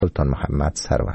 سلطان محمد سرور.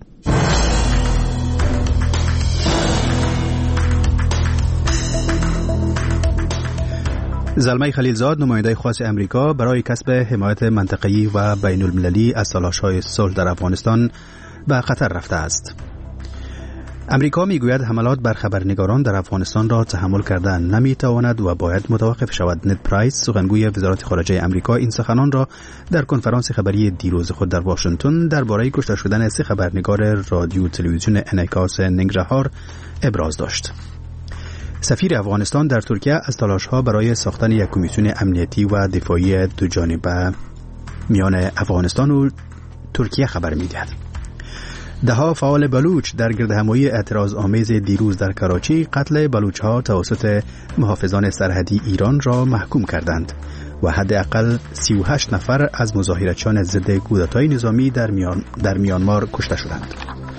زلمه خلیلزاد نماینده خاص امریکا برای کسب حمایت منطقه‌ای و بین المللی از تلاش‌های صلح در افغانستان به قطر رفته است. امریکا میگوید حملات بر خبرنگاران در افغانستان را تحمل کردن نمیتواند و باید متوقف شود. نید پرایس سخنگوی وزارت خارجه امریکا این سخنان را در کنفرانس خبری دیروز خود در واشنگتن درباره کشته شدن 3 خبرنگار رادیو تلویزیون انعکاس ننگرهار ابراز داشت. سفیر افغانستان در ترکیه از تلاش‌ها برای ساختن یک کمیسیون امنیتی و دفاعی دوجانبه میان افغانستان و ترکیه خبر می‌دهد. ده‌ها فعال بلوچ در گردهمایی اعتراض آمیز دیروز در کراچی قتل بلوچ‌ها توسط محافظان سرحدی ایران را محکوم کردند و حداقل 38 نفر از مظاهرچیان ضد کودتای نظامی در میانمار کشته شدند.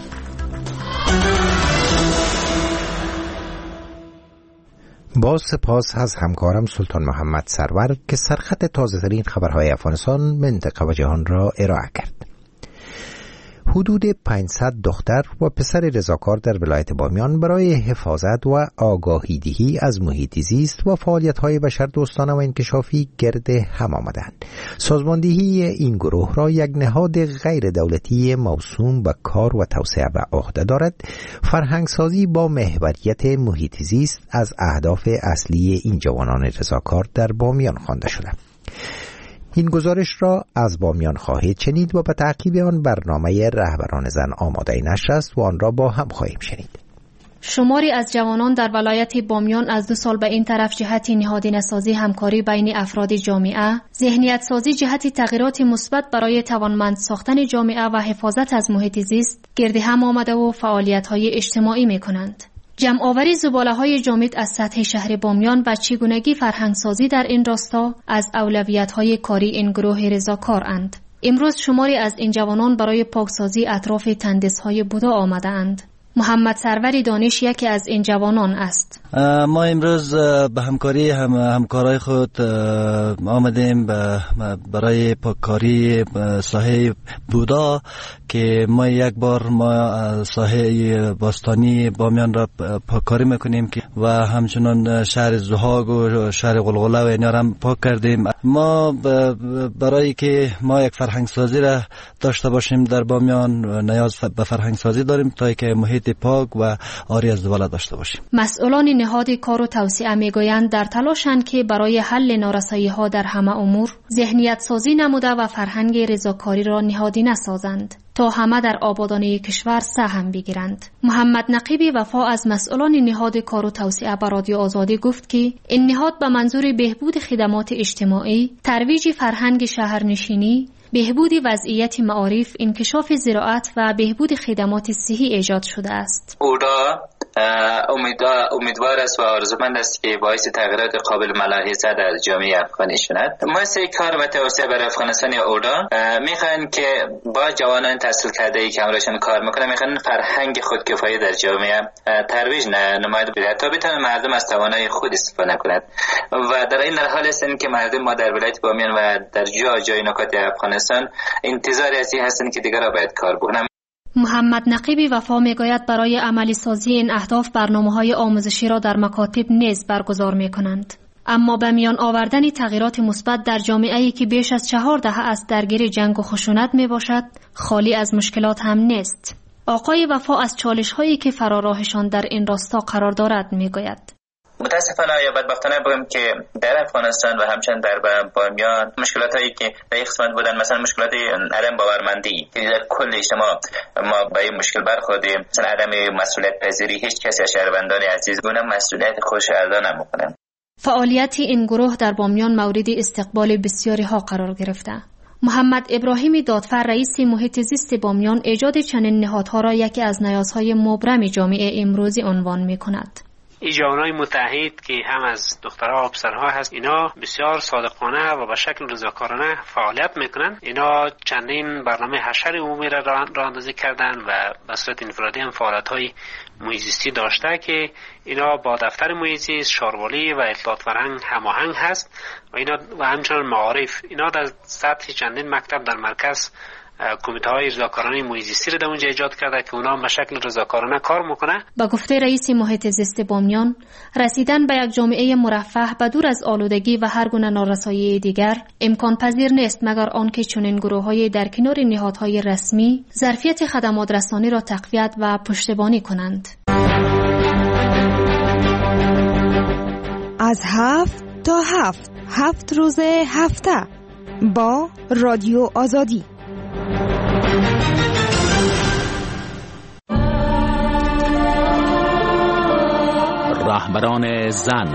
با سپاس از همکارم سلطان محمد سرور که سرخط تازه‌ترین خبرهای افغانستان، منطقه و جهان را ارائه کرد. حدود 500 دختر و پسر رضاکار در ولایت بامیان برای حفاظت و آگاهی‌دهی از محیط زیست و فعالیت‌های بشردوستانه و انکشافی گرد هم آمدند. سازماندهی این گروه را یک نهاد غیر دولتی موسوم به کار و توسعه به عهده دارد. فرهنگسازی با محوریت محیط زیست از اهداف اصلی این جوانان رضاکار در بامیان خوانده شده. این گزارش را از بامیان خواهید شنید و به تعقیب آن برنامه رهبران زن آماده نشر است و آن را با هم خواهیم شنید. شماری از جوانان در ولایت بامیان از 2 سال به این طرف جهت نهادینه‌سازی همکاری بین افراد جامعه، ذهنیت سازی جهت تغییرات مثبت برای توانمند ساختن جامعه و حفاظت از محیط زیست گرد هم آمده و فعالیت‌های اجتماعی می‌کنند. جمع‌آوری زباله‌های جامد از سطح شهر بامیان و چگونگی فرهنگسازی در این راستا از اولویت‌های کاری این گروه رضاکارند. امروز شماری از این جوانان برای پاکسازی اطراف تندس‌های بودا آمده‌اند. محمد سرور دانش یکی از این جوانان است. ما امروز به همکاری همکارای خود آمدیم برای پاککاری ساحه بودا که ما یک بار ساحه باستانی بامیان را پاککاری میکنیم و همچنان شهر زهاگ و شهر غلغله و اینا را هم پاک کردیم. ما برای که ما یک فرهنگ سازی را داشته باشیم در بامیان نیاز به فرهنگ سازی داریم تا که محیط پاک و آری از زباله داشته باشیم. مسئولان نهاد کار و توسعه میگویند در تلاشند که برای حل نارسایی‌ها در همه امور ذهنیت سازی نموده و فرهنگ رضاکاری را نهادینه سازند تا همه در آبادانی کشور سهم بگیرند. محمد نقیبی وفا از مسئولان نهاد کار و توسعه به رادیو آزادی گفت که این نهاد به منظور بهبود خدمات اجتماعی، ترویج فرهنگ شهرنشینی، بهبود وضعیت معارف، انکشاف زراعت و بهبود خدمات صحی ایجاد شده است. امیدوار است و آرزومند است که باعث تغییرات قابل ملاحظه در جامعه افغانی شود. مؤسسه کار و توسعه برای افغانستان یا اودا میخوان که با جوانان تحصیل کرده ای که همراهشان کار میکنن میخوان فرهنگ خودکفایی در جامعه ترویج نماید بده تا بتونه مردم از توانایی خود استفاده کند و در این حال هستند که مردم ما در ولایت بامیان و در جای نقاط افغانستان انتظار ازی هستند که دیگر را باید کار بکنند. محمد نقیبی وفا میگوید برای عملی سازی این اهداف برنامه‌های آموزشی را در مکاتب نیز برگزار می‌کنند. اما به میان آوردن تغییرات مثبت در جامعه‌ای که بیش از 4 دهه است درگیر جنگ و خشونت میباشد، خالی از مشکلات هم نیست. آقای وفا از چالش‌هایی که فراراهشان در این راستا قرار دارد میگوید. متاسفانه یا بدبختانه بگم که در افغانستان و همچنین در بامیان مشکلات هایی که در یک قسمت بودن، مثلا مشکلات عدم باورمندی که در کل اجتماع ما با این مشکل برخوردیم، مثلا عدم مسئولیت پذیری، هیچ کسی از شهروندان عزیز گونه مسئولیت خودش ادا نمیکنه. فعالیت این گروه در بامیان مورد استقبال بسیاری ها قرار گرفته. محمد ابراهیم دادفر رئیس محیط زیست بامیان ایجاد چنین نهادها را یکی از نیازهای مبرم جامعه امروزی عنوان می‌کند. این جوانای متحد که هم از دخترها و پسرها هست، اینا بسیار صادقانه و به شکل رضاکارانه فعالیت میکنن. اینا چندین برنامه حشر عمومی را راهاندازی کردن و به صورت انفرادی هم فعالیت‌های محیط زیستی داشته که اینا با دفتر محیط زیست، شاروالی و اطلاعات فرهنگ هماهنگ هست و اینا و همچنین معارف. اینا در سطح چندین مکتب در مرکز کمیته های رضاکارانه محیط زیستی رو در اونجا ایجاد کرده که اونا به شکل رضاکارانه کار میکنه. با گفته رئیس محیط زیست بامیان، رسیدن به یک جامعه مرفه به دور از آلودگی و هر گونه نارسایی دیگر امکان پذیر نیست مگر آنکه چنین گروه‌های در کنار نهادهای رسمی ظرفیت خدمات رسانی را تقویت و پشتیبانی کنند. از 7 تا 7 روز هفته با رادیو آزادی. رهبران زن.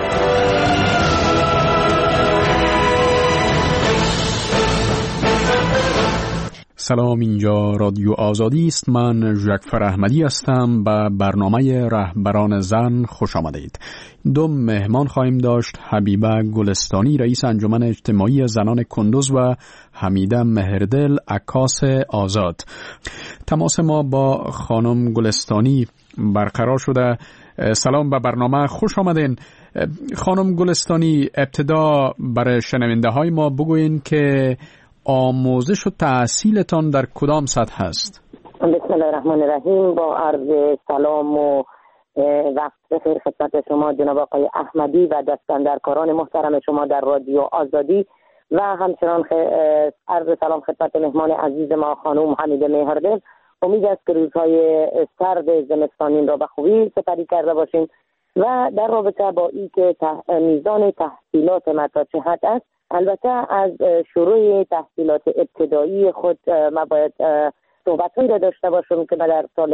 سلام، اینجا رادیو آزادی است. من ژکفر احمدی هستم. به برنامه رهبران زن خوش آمدید. دو مهمان خواهیم داشت: حبیبه گلستانی، رئیس انجمن اجتماعی زنان کندوز، و حمیده مهردل، عکاس آزاد. تماس ما با خانم گلستانی برقرار شده. سلام، به برنامه خوش آمدین. خانم گلستانی، ابتدا برای شنونده های ما بگوین که آموزش و تحصیلتان در کدام سطح است؟ بسم الله الرحمن الرحیم. با عرض سلام و وقت بخیر خدمت شما جناب آقای احمدی و دستاندرکاران محترم شما در رادیو آزادی، و همچنان عرض سلام خدمت مهمان عزیز ما خانم حمیده مهردل. امید است که روزهای سرد زمستانین را به خوبی سپری کرده باشیم و در رابطه با این که میزان تحصیلات ما تا چه حد است. البته از شروع تحصیلات ابتدایی خود ما باید صحبت‌هایی را داشته باشم که من در سال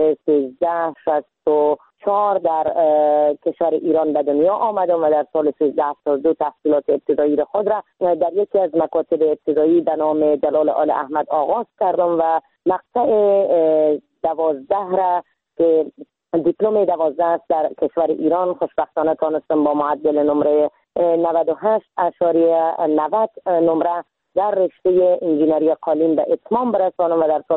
1364 در کشور ایران به دنیا آمدم و در سال 1372 تحصیلات ابتدایی را خود را در یکی از مکاتب ابتدایی به نام جلال آل احمد آغاز کردم و مقطع 12 را که دیپلم 12 است در کشور ایران خوشبختانه تانستم با معدل نمره 98.90 نمره در رشته انجینری قالین به اتمام برسانم و در سال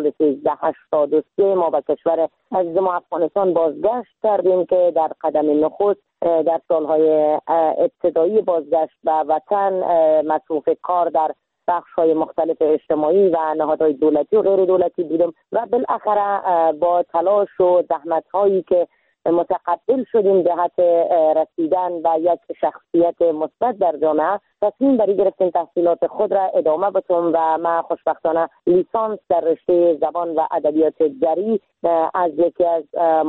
1383 ما به کشور عزیز ما افغانستان بازگشت کردیم که در قدم نخست در سالهای ابتدایی بازگشت به وطن مصروف کار در بخش‌های مختلف اجتماعی و نهادهای دولتی و غیر دولتی بودم و بالاخره با تلاش و زحمت‌هایی که متقبل شدیم جهت رسیدن به یک شخصیت مثبت در جامعه، تصمیم بری گرفتیم تحصیلات خود را ادامه بدم و من خوشبختانه لیسانس در رشته زبان و ادبیات جری از یکی از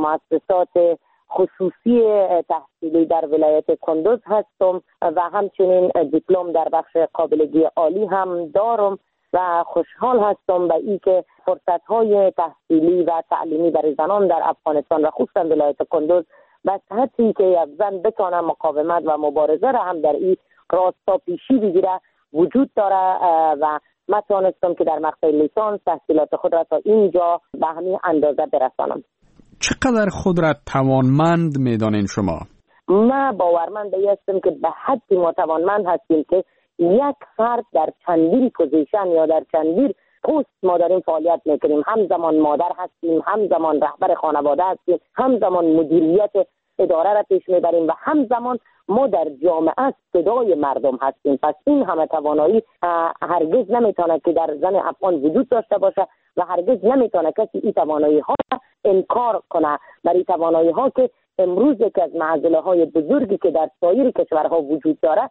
مؤسسات خصوصی تحصیلی در ولایت کندوز هستم و همچنین دیپلم در بخش قابلگی عالی هم دارم و خوشحال هستم به این که فرصت‌های تحصیلی و تعلیمی برای زنان در افغانستان و خصوصا ولایت کندوز به صحتی که یک زن بتونه مقاومت و مبارزه را هم در این راستا پیشی بگیره وجود داره و من تونستم که در مقطع لیسانس تحصیلات خود را تا اینجا به همین اندازه برسانم. چقدر خود را توانمند می‌دانین شما؟ من باورمند هستم که به حدی ما توانمند هستیم که یک فرد در چندین پوزیشن یا در چندین پست ما داریم فعالیت میکنیم. همزمان مادر هستیم، همزمان رهبر خانواده هستیم، همزمان مدیریت اداره را پیش میبریم و همزمان ما در جامعه صدای مردم هستیم. پس این همه توانایی هرگز نمیتونه که در زن افغان وجود داشته باشه و هرگز نمیتونه کسی این توانایی ها انکار کنه. برای توانایی ها که امروز یک از معضله های بزرگی که در سایر کشورها وجود داره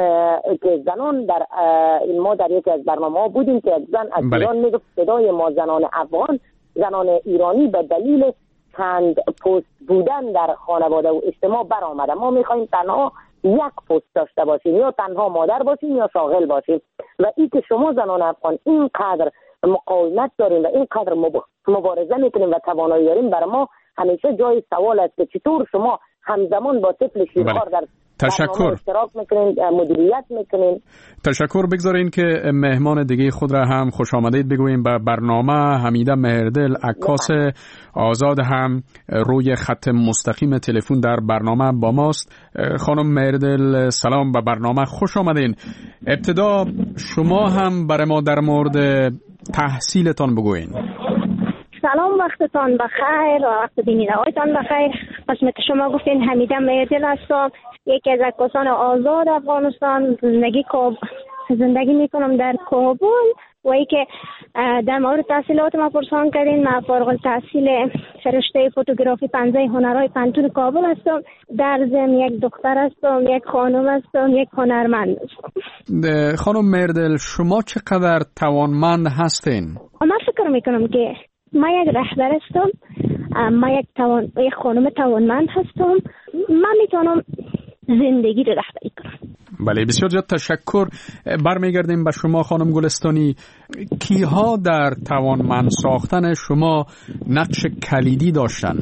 که زنان در ما در یکی از برنامه‌ها بودیم که یک زن از ایران میگفت صدای ما زنان افغان، زنان ایرانی به دلیل چند پست بودن در خانواده و اجتماع برآمده. ما میخوایم تنها یک پست داشته باشیم، یا تنها مادر باشیم یا شاغل باشیم و این که شما زنان افغان اینقدر مقاومت داریم و اینقدر مبارزه میکنیم و توانایی داریم، برای ما همیشه جای سوال است که چطور شما همزمان با طفل شیرخوار در تشکر اشتراک میکنین، مدیریت میکنین. تشکر. بگذارین که مهمان دیگه خود را هم خوش آمدید بگوییم به برنامه. حمیده مهردل، عکاس آزاد، هم روی خط مستقیم تلفن در برنامه با ماست. خانم مهردل سلام، به برنامه خوش آمدین. ابتدا شما هم برای ما در مورد تحصیلتان بگوین. سلام، وقتتان بخیر و وقت بینندگانتان بخیر. قسمت شما گفتین حمیده مهردل هستم، یکی از عکاسان آزاد افغانستان. زندگی میکنم در کابل و ای که در مورد تحصیلات ما پرسان کردین. من فارغ التحصیل رشته فوتوگرافی 15 هنرهای پنتون کابل هستم. در ضمن یک دختر هستم، یک خانم هستم، یک هنرمند هستم. خانم مهردل، شما چقدر توانمند هستین؟ من فکر میکنم که من یک رهبر هستم، من یک خانم توانمند هستم. من میتونم زندگی رو رهبری کنم. بله، بسیار زیاد تشکر. برمیگردیم به شما خانم گلستانی. کیها در توانمند ساختن شما نقش کلیدی داشتن؟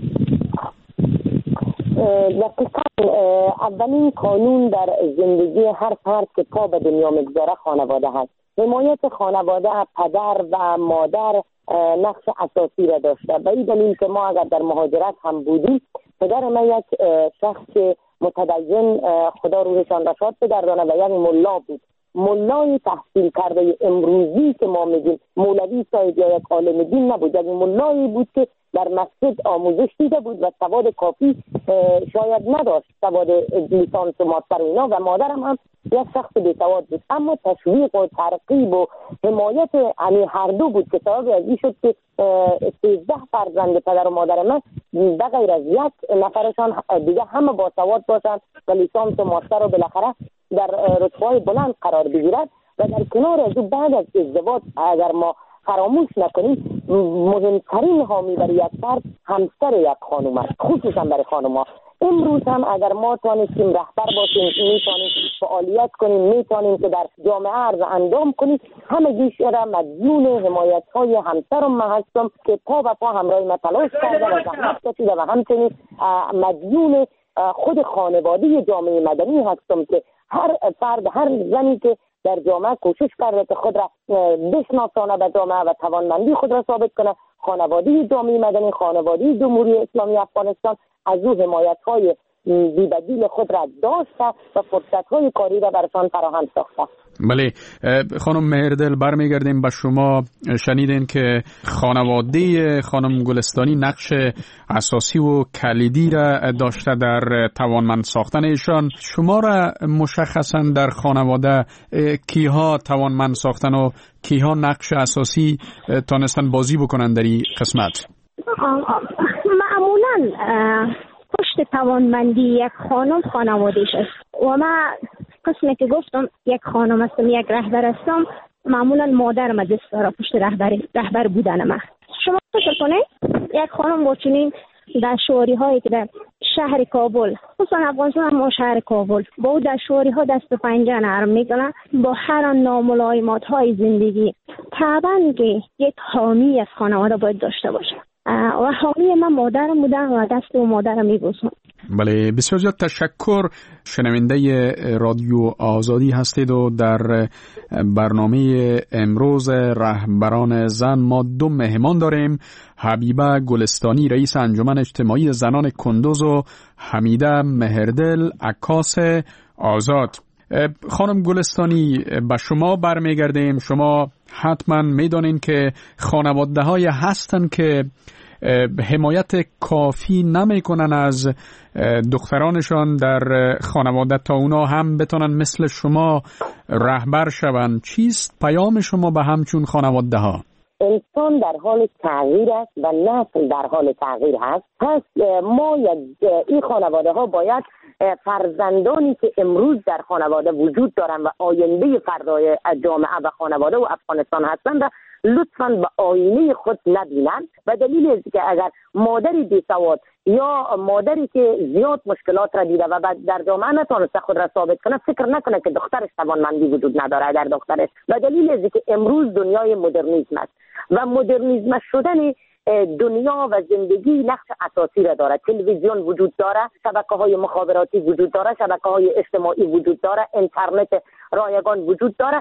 دقیقاً اولین قانون در زندگی هر فرد که پا به دنیا میگذاره خانواده هست. حمایت خانواده، پدر و مادر نقش اساسی را داشته. به این دلیل که ما اگر در مهاجرت هم بودیم، پدر من یک شخص متدین، خدا روحشان را شاد بدردانه، و یک ملا بود. ملای تحصیل کرده امروزی که ما میگیم مولوی صاحب یا یک عالم دین نبود، یک ملایی بود که در مسجد آموزش دیده بود و سواد کافی شاید نداشت، سواد لیسانس و ماستر و اینا، و مادرم هم یک شخص بی‌سواد بود. اما تشویق و ترغیب و حمایت هر دو بود که سبب از این شد که 13 فرزند پدر و مادر من به غیر از یک نفرشان دیگه همه با سواد باشند و لیسانس و ماستر و بالاخره در رتبه‌های بلند قرار بگیرد. و در کنار از او بعد از ازدواج اگر ما فراموش نکنیم، مهمترین حامی برای یک فرد همسر یک خانم است، خصوصا برای خانم‌ها. امروز هم اگر ما توانستیم رهبر باشیم، میتونیم فعالیت کنیم، میتونیم که در جامعه عرض اندام کنیم، همگیش را مدیون حمایت‌های همسرم من هستم که پا به پا همراه من تلاش کرده و زحمت کشیده، و همچنین مدیون خود خانواده جامعه مدنی هستم که هر فرد، هر زنی که در جامعه کوشش کرده که خود را بشناسانه به جامعه و توانمندی خود را ثابت کنه، خانواده جامعه مدنی، خانواده جمهوری اسلامی افغانستان از او حمایت‌های بی‌بدیل خود را داشته و فرصت‌های کاری را برشان فراهم ساخته. بله خانم مهردل، برمیگردیم به شما. شنیدین که خانواده خانم گلستانی نقش اساسی و کلیدی را داشته در توانمند ساختن ایشان. شما را مشخصا در خانواده کیها توانمند ساختن و کیها نقش اساسی تانستن بازی بکنن در این قسمت؟ معمولا پشت توانمندی یک خانم خانوادهش است و من قسمی که گفتم یک خانم هستم، یک رهبر هستم. معمولا مادرم دست داره پشت رهبر بودن من. شما فکر کنید یک خانم با چنین در شواری هایی که در شهر کابل، خصوصا افغانستان ما شهر کابل، با او در شواری ها دست و پنجه نرم میکنن با هر ناملایمات های زندگی، طبعا که یک حامی از خانواده باید داشته باشه و حامی من مادرم بودن و دست و مادرم میبوسم. بله بسیار زیاد تشکر. شنونده رادیو آزادی هستید و در برنامه امروز رهبران زن ما دو مهمان داریم، حبیبه گلستانی رئیس انجمن اجتماعی زنان کندوز و حمیده مهردل عکاس آزاد. خانم گلستانی به شما برمیگردیم. شما حتما میدانین که خانواده های هستن که حمایت کافی نمیکنن از دخترانشان در خانواده تا اونا هم بتونن مثل شما رهبر شون. چیست پیام شما به همچون خانواده ها؟ انسان در حال تغییر است و نسل در حال تغییر هست. پس ما این خانواده ها باید فرزندانی که امروز در خانواده وجود دارن و آینده فردای جامعه و خانواده و افغانستان هستند لطفاً به آینه خود نبینن. و دلیل است که اگر مادری بی‌سواد یا مادری که زیاد مشکلات را دیده و در جامعه نتونسته خود را ثابت کنه، فکر نکنه که دخترش توانمندی وجود نداره در دخترش. و دلیل است که امروز دنیای مدرنیسم است و مدرنیسم شدن دنیا و زندگی نقش اساسی را داره. تلویزیون وجود داره، شبکه‌های مخابراتی وجود داره، شبکه‌های اجتماعی وجود داره، اینترنت رایگان وجود داره.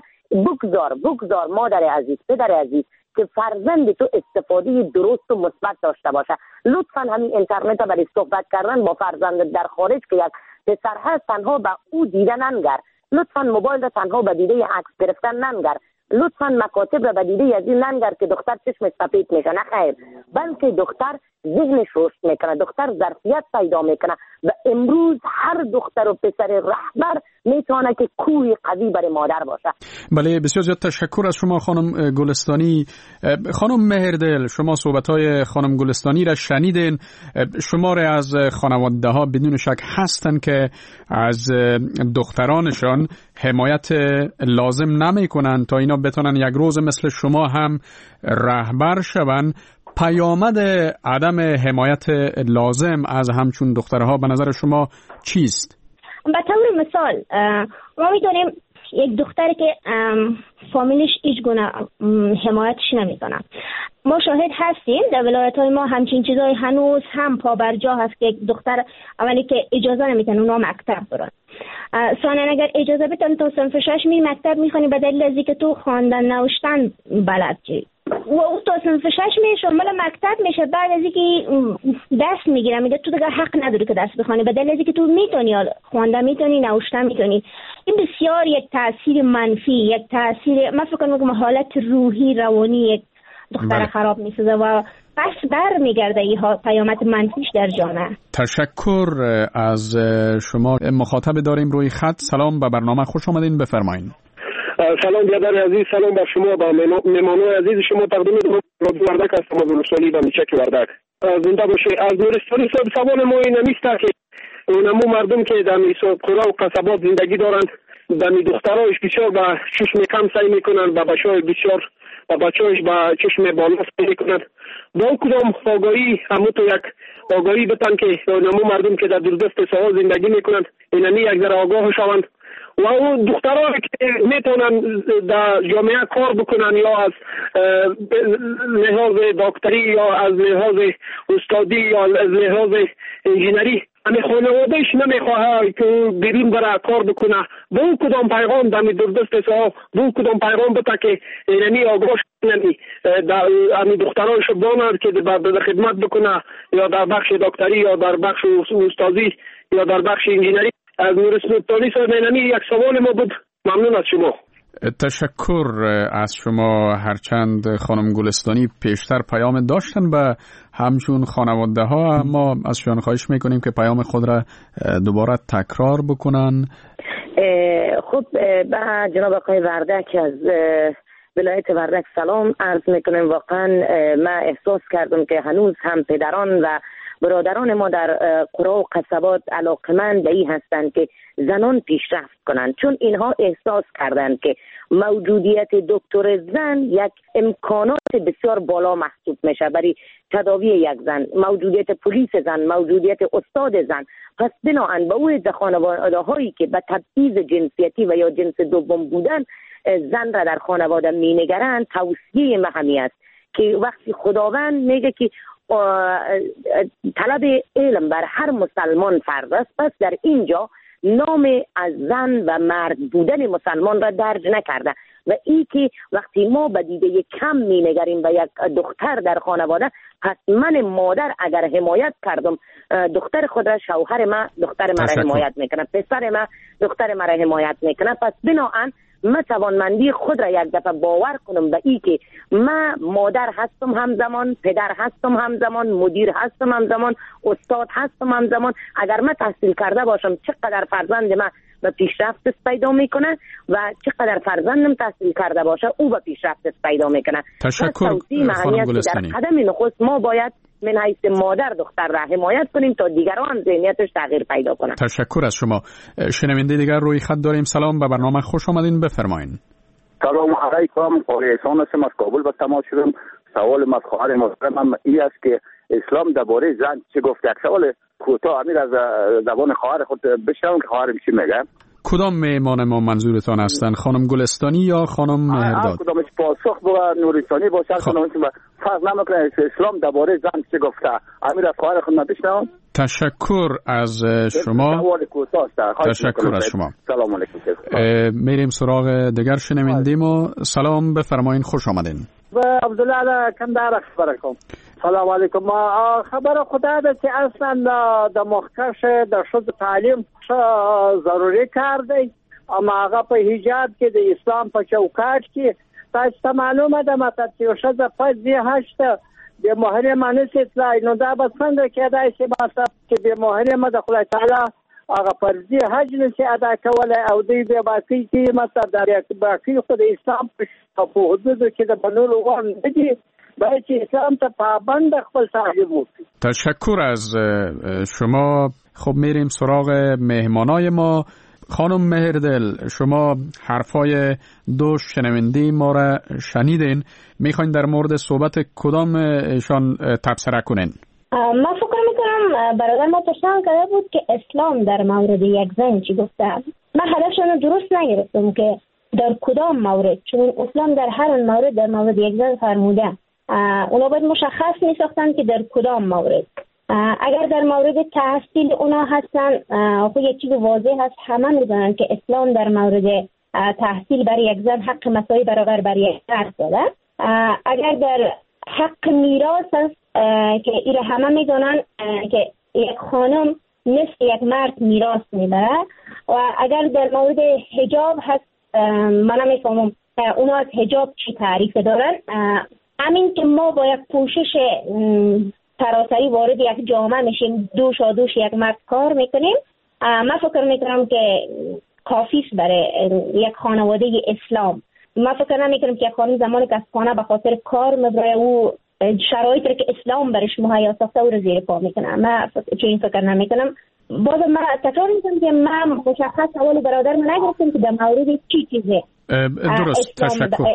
بگذار مادر عزیز، پدر عزیز که فرزند تو استفاده درست و مثبت داشته باشه. لطفاً همین اینترنت را برای صحبت کردن با فرزند در خارج که یک پسر هست تنها به او دیده ننگر. لطفاً موبایل را تنها به دیده عکس گرفتن ننگر. لطفا مکاتب را بدیده از این ننگر که دختر چشم سفید میشه، نه خیر، بلکه دختر ذهنش رشد میکنه، دختر ظرفیت پیدا میکنه و امروز هر دختر و پسر رهبر میتونه که کوی قوی برای مادر باشه. بله، بسیار زیاد تشکر از شما خانم گلستانی. خانم مهردل، شما صحبت‌های خانم گلستانی را شنیدین. شماره از خانواده ها بدون شک هستن که از دخترانشان حمایت لازم نمی کنن تا اینا بتونن یک روز مثل شما هم رهبر شون. پیامد عدم حمایت لازم از همچون دخترها به نظر شما چیست؟ به طور مثال ما می‌دونیم یک دختری که فامیلش هیچ گونه حمایتش نمی‌کنه. ما شاهد هستیم در ولایت‌های ما همچین چیزای هنوز هم پا بر جا هست که یک دختر اولی که اجازه نمیتن اونا مکتب برن، ثانیا اگر اجازه بدن تو صنف 6 می مکتب میخونی به دلیل از اینکه تو خواندن نوشتن بلد چی و او تو صنف 6 میشه مال مکتب میشه، بعد از اینکه دست میگیره میگه تو دیگه حق نداری که دست بخونی به دلیل از اینکه تو میتونی خواندن میتونی نوشتن میتونی. این بسیار یک تاثیر منفی، یک تاثیر من فکر میکنم حالت روحی روانی یک دختر خراب میسازه و پس بر میگرده این پیامد منفیش در جامعه. تشکر از شما. مخاطب داریم روی خط. سلام، به برنامه خوش آمدین، بفرمایید. سلام برادر عزیز، سلام بر شما، با مهمانان عزیز شما تقدیم رادیو وردک هستم از نورستانی و میچک وردک. زنده باشه. از نورستانی سوال ما این است که اونمو مردم که در قرا و قصبات زندگی دارند در دخترایش بسیار با چشم کم سعی میکنن، با بچه‌های بسیار با بچه‌هاش با چشم بالا سعی میکنن. با کدام آگاهی همو تو یک آگاهی بتن که اونمو مردم که در دوردست ساحل زندگی میکنن اینمی یک ذره آگاه شوند و اون دخترها که میتونن در جامعه کار بکنن یا از لحاظ دکتری یا از لحاظ استادی یا از لحاظ انجینری، همه خانوادهش نمیخواه که بیرون برای کار بکنه. با اون کدام پیغام در دوردست ساحل با اون کدام پیغام بتا که اینمی آگاه شدنی همی دخترهاش بانند که در خدمت بکنه یا در بخش دکتری یا در بخش استادی یا در بخش انجینری. از نورستانی سرمینمی یک سوال ما بود. ممنون از شما. تشکر از شما. هرچند خانم گلستانی پیشتر پیام داشتن به همچون خانواده ها، ما از شما خواهش میکنیم که پیام خود را دوباره تکرار بکنن. خب به جناب آقای وردک از ولایت وردک سلام عرض میکنم. واقعا من احساس کردم که هنوز هم پدران و برادران ما در قرا و قصبات علاقمند به این هستند که زنان پیشرفت کنند، چون اینها احساس کردند که موجودیت دکتر زن یک امکانات بسیار بالا محسوب میشه برای تداوی یک زن، موجودیت پلیس زن، موجودیت استاد زن. پس بناهن به اون خانواده هایی که به تبعیض جنسیتی و یا جنس دوم بودن زن را در خانواده می نگرند، توصیه مهمی است که وقتی خداوند میگه که طلب علم بر هر مسلمان فرض است، پس در اینجا نام از زن و مرد بودن مسلمان را درج نکرده و این که وقتی ما به دیده کم می نگریم به یک دختر در خانواده، پس من مادر اگر حمایت کردم دختر خود را، شوهر ما دختر ما را حمایت میکنه، پسر ما دختر ما را حمایت میکنه. پس بناهن من توانمندی خود را یک دفعه باور کنم به این که من مادر هستم همزمان، پدر هستم همزمان، مدیر هستم همزمان، استاد هستم همزمان. اگر من تحصیل کرده باشم چقدر فرزند من به پیشرفت پیدا میکنه و چقدر فرزندم تحصیل کرده باشه او به پیشرفت پیدا میکنه. تشکر خانم گلستانی. در قدم نخست ما باید من حیث مادر دختر را حمایت کنیم تا دیگران ذهنیتش تغییر پیدا کنه. تشکر از شما. شنونده دیگر روی خط داریم. سلام، به برنامه خوش آمدین، بفرمایید. سلام علیکم، قاری احسان هستم، از کابل به تماس شدم. سوال از خواهر محترمم این است که اسلام درباره زن چه گفته؟ یک سوال کوتاه امیر از زبان خواهر خود بشنوم که خواهرم چی میگه. کدام مهمان ما منظورتان هستند؟ خانم گلستانی یا خانم مهرداد؟ کدامش پاسخ با نورستانی باشه کدامش فرق نمیکنه. اسلام درباره زن چه گفته؟ امیر از خواهر خود بشنوم. تشکر از شما. تشکر از شما. سلام علیکم. میریم سراغ دیگر شنوندیم و سلام، بفرمایید، خوش آمدین. عبدالله کندهار خبر کوم. سلام علیکم. ما خبر خدا ده چې اصلا د مخکش د شذ تعلیم ضروری کار دی، اما هغه په حجاب کې د اسلام په چوکاټ کې تاسو معلومه ده مثلا چې شزه پس دی هشت به مهر منس اطلاع نو دا به څنګه کېدای شي مثلا چې به مهر مده خدای تعالی هغه فرضي حج نشي ادا کولای او دوی به باقي کې مثلا د باقي خو د اسلام په حدودو کې د بنولو وان دي باید چې اسلام ته پابند خپل تعلیم وکړي. تشکر از شما. خب میریم سراغ مهمانای ما. خانم مهردل، شما حرفای دو شنونده ما را شنیدین. میخواین در مورد صحبت کدام ایشان تبصره کنین؟ من فکر میکنم برادر ما پرسان کرده بود که اسلام در مورد یک زن چی گفته. من هدفشون درست نگرفتم که در کدام مورد، چون اسلام در هر مورد در مورد یک زن فرموده. اونا باید مشخص میساختن که در کدام مورد. اگر در مورد تحصیل اونا هستن خب یک چیز واضح هست، همه میدونن که اسلام در مورد تحصیل برای یک زن حق مساوی برابر برای یک مرد داده. اگر در حق میراث هست که ایره همه میدونن که یک خانم مثل یک مرد میراث میبره. و اگر در مورد حجاب هست من نمیفهمم اونا از حجاب چی تعریف دارن. همین که ما با یک پوشش سراسری وارد یک جامعه میشیم، دوش یک مرد کار میکنیم، من فکر میکنم که کافی است برای یک خانواده اسلام. من فکر نمیکنم که یک خانم زمانی که از خانه به خاطر کار میبره او شرایطی که اسلام برش مهیا ساخته او رو زیر پا میکنه. من چنین فکر نمیکنم. باز من تکرار میکنم که من مشخص سوال برادر من نگرفتم که در مورد چی چیزه. درست، تشکر.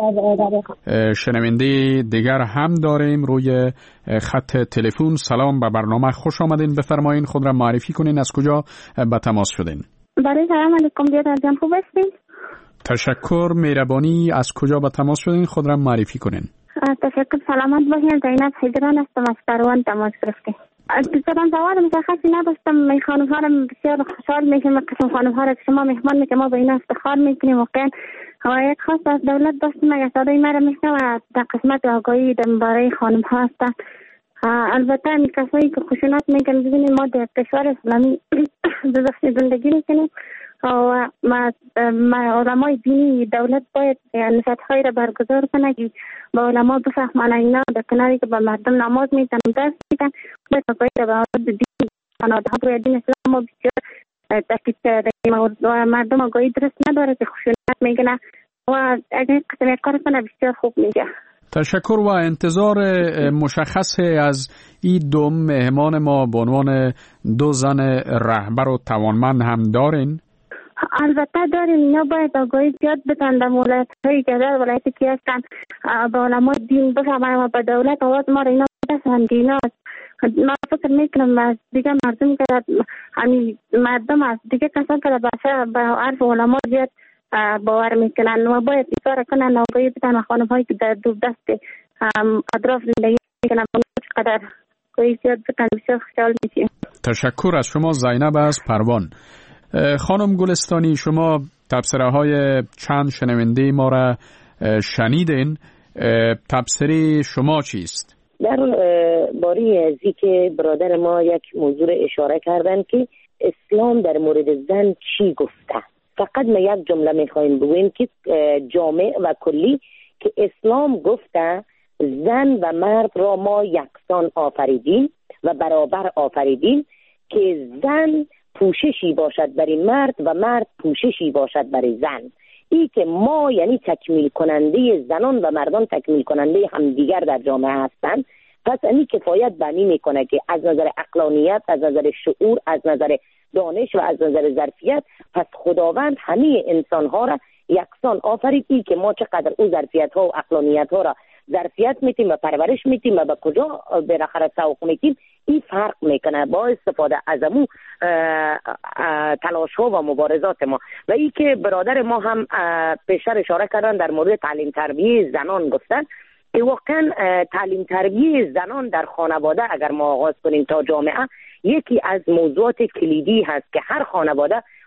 شنونده دیگر هم داریم روی خط تلفن. سلام، به برنامه خوش آمدین. بفرمایین خود را معرفی کنین، از کجا به تماس شدین؟ بله، سلام علیکم بیادر جان، خوب هستین؟ تشکر، مهربانی. از کجا به تماس شدین؟ خود را معرفی کنین. تشکر، سلامت باشین. زینب حیدران هستم از کاروان تماس گرفتیم. دوستان سوال مشخصی نداشتم. می خانم ها را بسیار خوشحال میشم، قسم خانم ها را که شما مهمان میکنیم، ما به این افتخار میکنیم. واقعا یک خواست از دولت داشتیم، اگر صدای مرا میشنوه در قسمت آگاهی درباره خانم ها هستن. البته این کسایی که خشونت میکنن، ببینید ما در کشور اسلامی زندگی میکنیم و ما علمای دینی دولت باید نشاط‌هایی را برگزار کنه که با علما بفهمانه اینا در کناری که به مردم نماز میتن درس میتن باید آگاهی را به آزاد دین خانواده ها برای دین اسلام ما بسیار تاکید کرده و مردم آگاهی درست نداره که خشونت میکنه و اگر قسم کار کنه بسیار خوب میشه. تشکر و انتظار مشخص از این دو مهمان ما به عنوان دو زن رهبر و توانمند هم دارین؟ البته داریم. اینا باید آگاهی زیاد بدن در ولایت‌هایی که در ولایتی که هستن به علمای دین بفهمن و به دولت آواز ما را اینا بسند. اینا من فکر میکنم از دیگه مردم که مردم از دیگه کسان که به عرف علما زیاد باور میکنن و باید این کار کنن، آگاهی بدن و خانم هایی که در دور دست اطراف زندگی میکنن چقدر آگاهی زیاد بدن بسیار خوشحال میشیم. تشکر از شما. زینب از پروان. خانم گلستانی، شما تبصره های چند شنونده ما را شنیدین. تبصره شما چیست؟ در باری ازی که برادر ما یک موضوع اشاره کردن که اسلام در مورد زن چی گفته. فقط ما یک جمله میخوایم بگویم که جامع و کلی که اسلام گفته زن و مرد را ما یکسان آفریدیم و برابر آفریدیم که زن پوششی باشد برای مرد و مرد پوششی باشد برای زن. این که ما یعنی تکمیل کننده زنان و مردان تکمیل کننده همدیگر در جامعه هستند. پس این کفایت بنی میکنه که از نظر عقلانیت، از نظر شعور، از نظر دانش و از نظر ظرفیت پس خداوند همه انسان ها را یکسان آفریدی که ما چقدر او ظرفیت ها و عقلانیت ها را ظرفیت میتیم و پرورش میتیم و به کجا بالاخره سوق میتیم این فرق میکنه با استفاده از امو تلاش ها و مبارزات ما. و این که برادر ما هم پیشتر اشاره کردن در مورد تعلیم تربیه زنان گفتن که واقعا تعلیم تربیه زنان در خانواده اگر ما آغاز کنیم تا جامعه یکی از موضوعات کلیدی هست که هر خانواده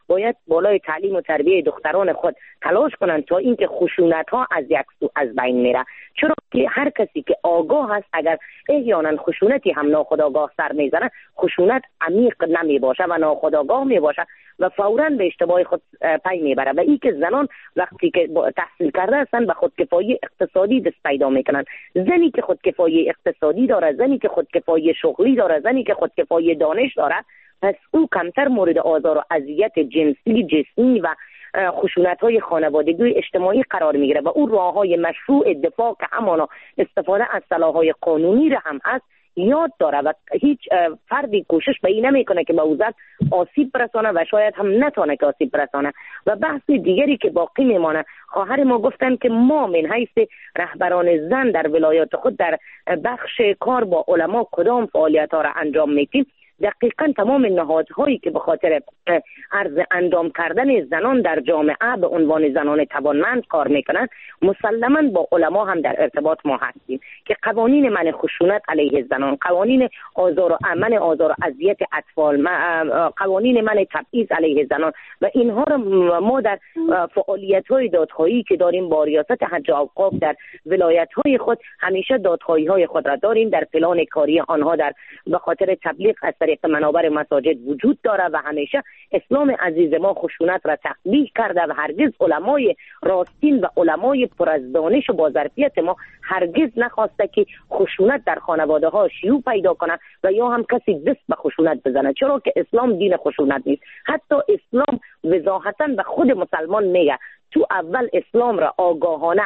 باید بالای تعلیم و تربیه دختران خود تلاش کنند تا اینکه خشونت ها از یک سو از بین میره. چرا که هر کسی که آگاه هست اگر احیانا خشونتی هم ناخودآگاه سر میزنه، خشونت عمیق نمی باشه و ناخودآگاه می باشه و فوراً به اشتباه خود پی میبره. و این که زنان وقتی که تحصیل کرده هستن به خودکفایی اقتصادی دست پیدا میکنن. زنی که خودکفایی اقتصادی داره، زنی که خودکفایی شغلی داره، زنی که خودکفایی دانش داره، پس او کمتر مورد آزار و اذیت جنسی، جسمی و خشونت‌های خانوادگی اجتماعی قرار میگیره و او راه‌های مشروع دفاع که همانا استفاده از سلاح‌های قانونی را هم هست یاد داره و هیچ فردی کوشش به این نمیکنه که به او زن آسیب برسانه و شاید هم نتونه که آسیب برسانه. و بحث دیگری که باقی میمانه، خواهر ما گفتن که ما من حیث رهبران زن در ولایات خود در بخش کار با علما کدام فعالیت‌ها را انجام میدیم. دقیقاً تمام نهادهایی که به خاطر عرض اندام کردن زنان در جامعه به عنوان زنان توانمند کار میکنند، مسلماً با علما هم در ارتباط ما هستیم که قوانین منع خشونت علیه زنان، قوانین آزار و اذیت اطفال، قوانین منع تبعیض علیه زنان و اینها را ما در فعالیت‌های دادخواهی که داریم با ریاست حج و اوقاف در ولایت‌های خود همیشه دادخواهی‌های خود را داریم. در پلان کاری آنها در به خاطر تبلیغ از طریق منابر مساجد وجود داره و همیشه اسلام عزیز ما خشونت را تقبیح کرده و هرگز علمای راستین و علمای پر از دانش و با ظرفیت ما هرگز نخواسته که خشونت در خانواده ها شیوع پیدا کنه و یا هم کسی دست به خشونت بزنه، چرا که اسلام دین خشونت نیست. حتی اسلام وضاحتاً به خود مسلمان میگه تو اول اسلام را آگاهانه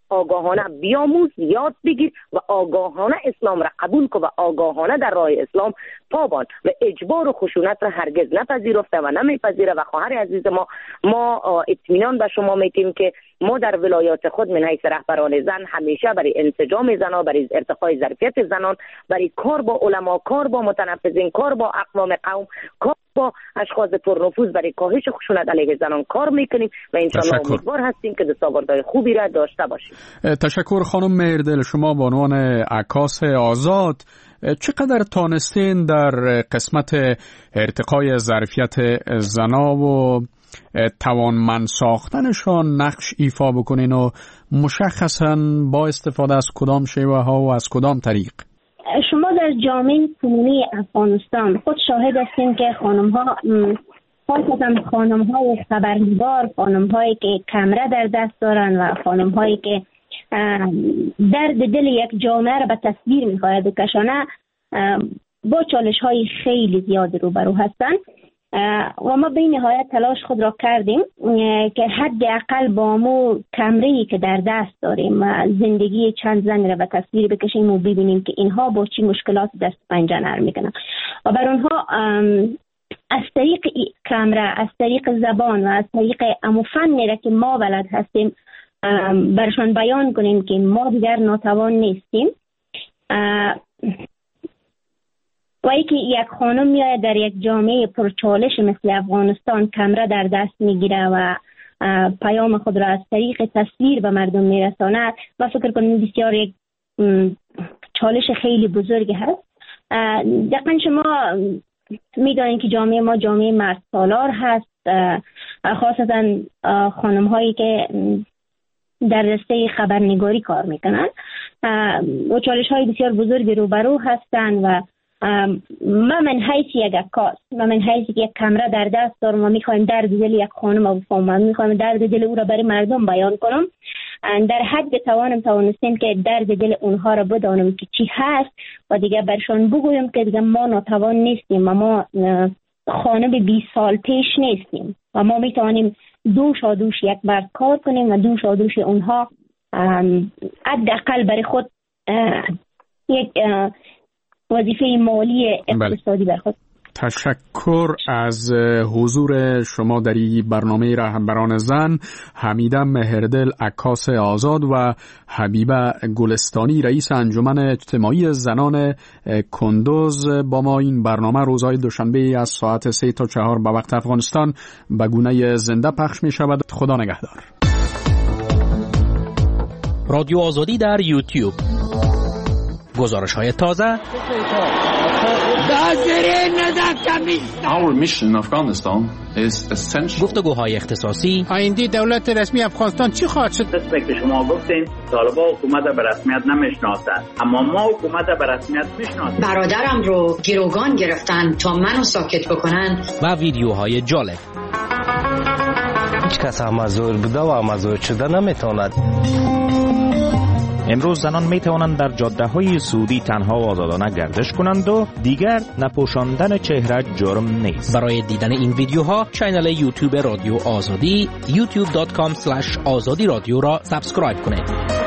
بیاموز، یاد بگیر و آگاهانه اسلام را قبول کن و آگاهانه در راه اسلام پابان و اجبار و خشونت را هرگز نپذیرفته و نمیپذیره. و خواهر عزیز ما اطمینان به شما میدیم که ما در ولایات خود من حیث رهبران زن همیشه برای انسجام زنان، برای ارتقای ظرفیت زنان، برای کار با علما، کار با متنفذین، کار با اقوام قوم، کار با اشخاص پرنفوذ برای کاهش خشونت علیه زنان کار میکنیم و انشالله امیدوار هستیم که دستاوردهای خوبی را داشته باشیم. تشکر خانم مهردل. شما به عنوان عکاس آزاد چقدر تانستین در قسمت ارتقای ظرفیت زنا و توانمند ساختنشان نقش ایفا بکنین و مشخصاً با استفاده از کدام شیوه ها و از کدام طریق؟ شما در جامعه کنونی افغانستان خود شاهد هستین که خانم‌ها، خاصتاً خانم‌های خبرنگار، خانم‌هایی که کمره در دست دارن و خانم‌هایی که درد دل یک جامعه را به تصویر می‌خواهد بکشانه، با چالش‌های خیلی زیاد روبرو هستند و ما به نهایت تلاش خود را کردیم که حداقل با مو کمره‌ای که در دست داریم زندگی چند زن را به تصویر بکشیم و ببینیم که اینها با چی مشکلات دست پنجه نرم میکنن و بر اونها از طریق کمره، از طریق زبان و از طریق امو فنی را که ما بلد هستیم برشان بیان کنیم که ما دیگر ناتوان نیستیم. و اینکه یک خانم میاد در یک جامعه پرچالش مثل افغانستان کمره در دست میگیره و پیام خود را از طریق تصویر به مردم میرساند و فکر کنم بسیار یک چالش خیلی بزرگی هست. دقیقا شما میدانید که جامعه ما جامعه مرد سالار هست، خاصتا خانم هایی که در رشته خبرنگاری کار میکنن و چالش های بسیار بزرگی روبرو هستند و من حیث یک عکاس، من حیث یک کمره در دست دارم و میخوایم درد دل یک خانم رو بفهمم، میخوایم درد دل او را برای مردم بیان کنم، در حد توانستیم که درد دل اونها را بدانم که چی هست و دیگه برشان بگویم که دیگه ما ناتوان نیستیم و ما خانم 20 سال پیش نیستیم و ما میتوانیم دوش یک بار کار کنیم و دوش اونها حداقل برای خود یک وظیفه مالی اقتصادی بر خود. تشکر از حضور شما در این برنامه رهبران زن. حمیده مهردل عکاس آزاد و حبیبه گلستانی رئیس انجمن اجتماعی زنان کندوز با ما این برنامه روزهای دوشنبه از ساعت 3 تا 4 به وقت افغانستان به گونه زنده پخش می شود. خدا نگهدار. رادیو آزادی در یوتیوب. گزارش‌های تازه. Our mission in Afghanistan is essential. گفتگوهای اختصاصی. آینده دولت رسمی افغانستان چی خواهد شد؟ دست که شما گفتین طالبان حکومت به رسمیت نمیشناسند، اما ما حکومت به رسمیت میشناسیم. برادرم رو گروگان گرفتن تا منو ساکت بکنن. و ویدیوهای جالب. هیچ کس مزور بوده و مزور شده نمیتواند. امروز زنان می توانند در جاده های سعودی تنها و آزادانه گردش کنند و دیگر نپوشاندن چهره جرم نیست. برای دیدن این ویدیوها کانال یوتیوب رادیو آزادی youtube.com/azadi radio را سابسکرایب کنید.